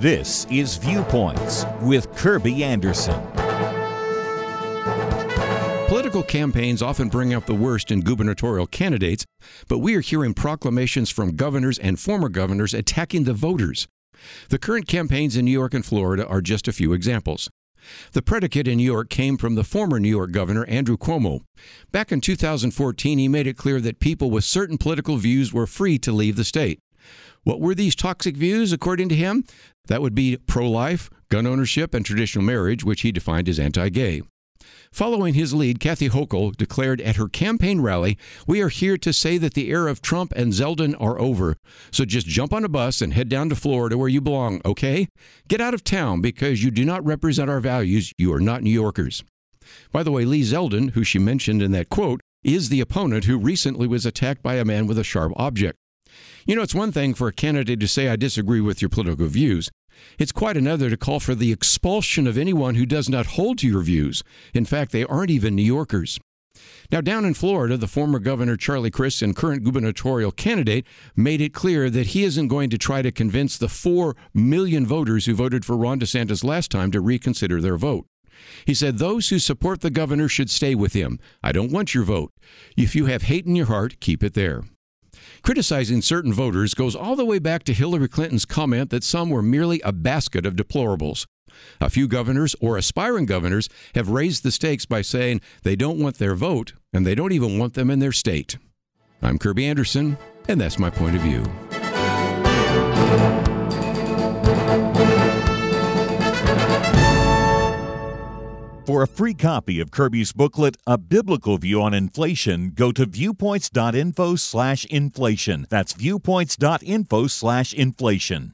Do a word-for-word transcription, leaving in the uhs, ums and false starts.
This is Viewpoints with Kirby Anderson. Political campaigns often bring out the worst in gubernatorial candidates, but we are hearing proclamations from governors and former governors attacking the voters. The current campaigns in New York and Florida are just a few examples. The predicate in New York came from the former New York governor, Andrew Cuomo. Back in two thousand fourteen, he made it clear that people with certain political views were free to leave the state. What were these toxic views, according to him? That would be pro-life, gun ownership, and traditional marriage, which he defined as anti-gay. Following his lead, Kathy Hochul declared at her campaign rally, "We are here to say that the era of Trump and Zeldin are over. So just jump on a bus and head down to Florida where you belong, okay? Get out of town because you do not represent our values. You are not New Yorkers." By the way, Lee Zeldin, who she mentioned in that quote, is the opponent who recently was attacked by a man with a sharp object. You know, it's one thing for a candidate to say, "I disagree with your political views." It's quite another to call for the expulsion of anyone who does not hold to your views. In fact, they aren't even New Yorkers. Now, down in Florida, the former governor Charlie Crist and current gubernatorial candidate made it clear that he isn't going to try to convince the four million voters who voted for Ron DeSantis last time to reconsider their vote. He said, "Those who support the governor should stay with him. I don't want your vote. If you have hate in your heart, keep it there." Criticizing certain voters goes all the way back to Hillary Clinton's comment that some were merely a basket of deplorables. A few governors or aspiring governors have raised the stakes by saying they don't want their vote and they don't even want them in their state. I'm Kirby Anderson, and that's my point of view. For a free copy of Kirby's booklet, A Biblical View on Inflation, go to viewpoints.info slash inflation. That's viewpoints.info slash inflation.